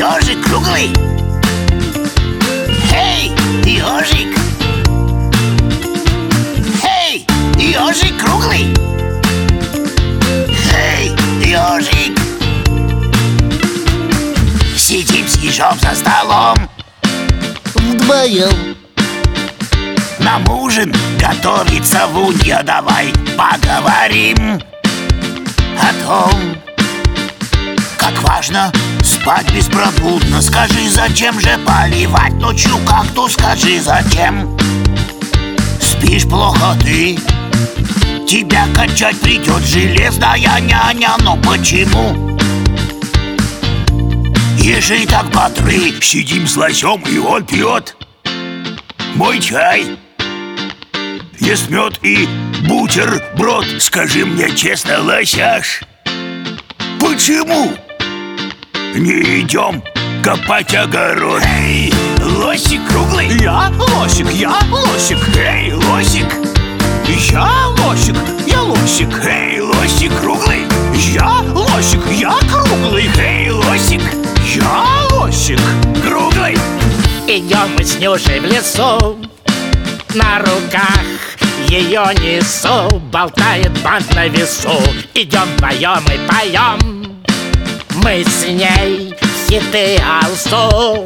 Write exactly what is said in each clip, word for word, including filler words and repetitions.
ежик круглый. Эй, ежик. Эй, ежик круглый. Эй, ежик. Сидим с ежом за столом вдвоем. Нам ужин готовится, Вунья, давай поговорим о том, как важно спать беспробудно. Скажи, зачем же поливать ночью кактус? Скажи, зачем спишь плохо ты? Тебя качать придет железная няня. Но почему ежи так бодры? Сидим с лосем, и он пьет мой чай, ест мед и бутерброд. Скажи мне честно, лосяш, почему не идем копать огород? Эй, лосик круглый. Я лосик, я лосик. Эй, лосик. Я лосик, я лосик. Эй, лосик круглый. Я лосик, я круглый. Эй, лосик. Я лосик круглый. Идем мы с Нюшей в лесу, на руках ее несу, болтает бант на весу. Идем вдвоем и поем мы с ней хиты алсу.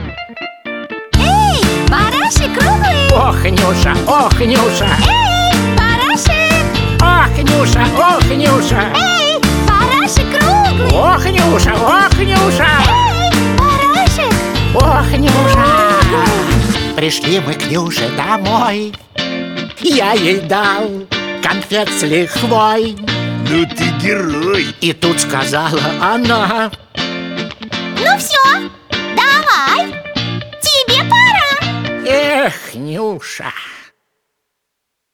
Эй, барашек круглый! Ох, Нюша, ох, Нюша! Эй, барашек! Ох, Нюша, ох, Нюша! Эй, барашек круглый! Ох, Нюша, ох, Нюша! Эй, барашек! Ох, Нюша! Пришли мы к Нюше домой, я ей дал конфет с лихвой. Ну ты герой. И тут сказала она: Ну все, давай, тебе пора. эх, Нюша!